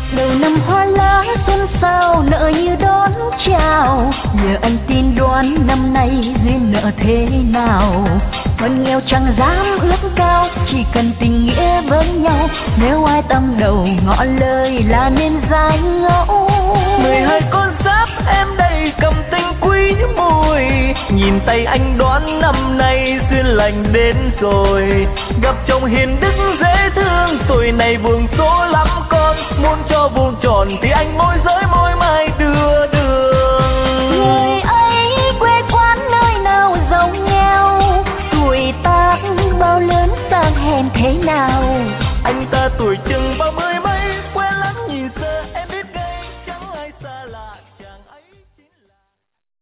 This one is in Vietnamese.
đầu năm hoa lá xuân sao nợ như đón chào, nhờ anh tin đoán năm nay duyên nợ thế nào. Con nghèo chẳng dám ước cao, chỉ cần tình nghĩa với nhau, nếu ai tâm đầu ngỏ lời là nên giải ngẫu. 12 con giáp em đây cầm tình quý mùi, nhìn tay anh đoán năm nay duyên lành đến rồi. Gặp chồng hiền đức dễ thương, tuổi này buồn số lắm con, muốn cho vuông tròn thì anh môi giới môi mai đưa.